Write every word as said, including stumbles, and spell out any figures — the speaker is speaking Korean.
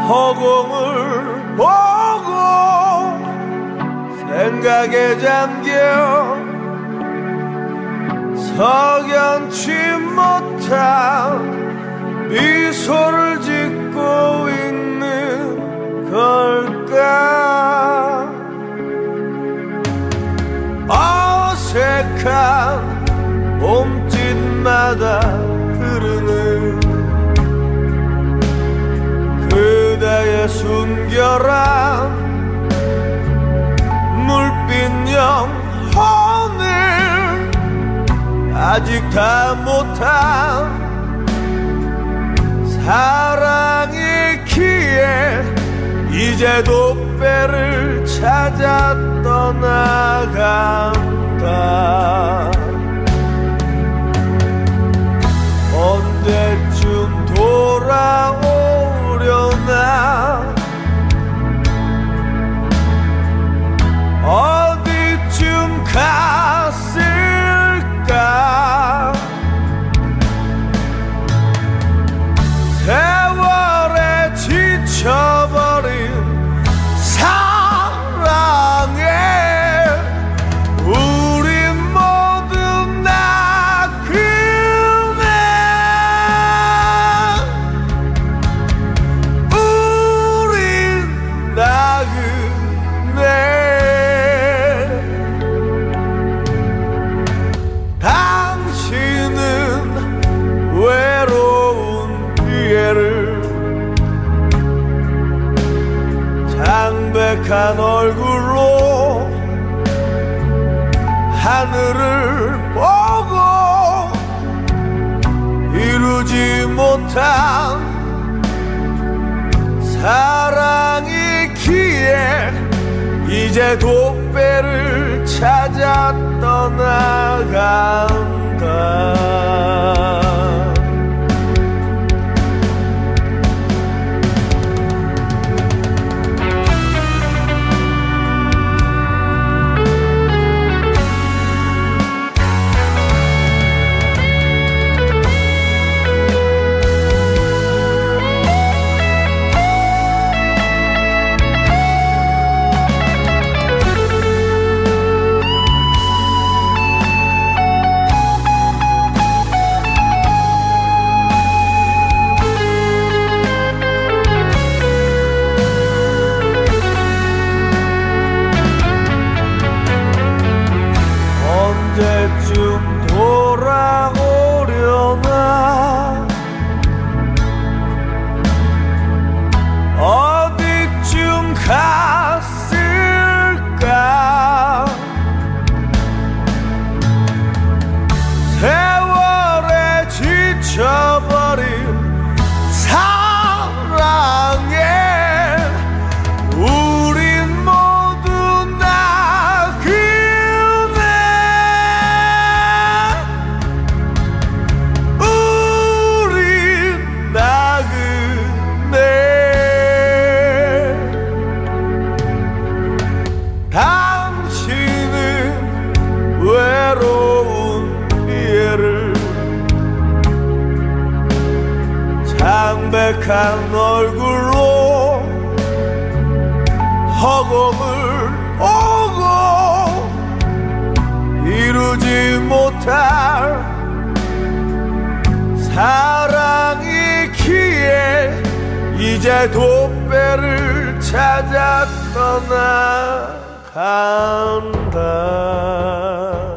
허공을 보고 생각에 잠겨 석연치 못한 미소를 짓고 있는 걸까. 어색한 몸짓마다 흐르는 그대의 순결한 물빛 영혼을 아직 다 못한 사랑이기에 이제도 배를 찾아 떠나간다. 언제쯤 돌아오려나. 어디쯤 갔을까. 세월에 지쳐버린 사랑에 우린 모두 나그네. 우린 나그네. 당신은 외로운 피해를 창백한 얼굴로 하늘을 보고 이루지 못한 사랑이기에 이제 도배를 찾아 떠나간다. 언제쯤 돌아오려나. 어디쯤 갔을까. 세월에 지쳐버린 사랑에 우린 모두 나그네. 우린 나그네. 당신은 외로운 피해를 창백한 얼굴로 허공을 보고 이루지 못할 사랑이기에 이제 도배를 찾아 떠나간다.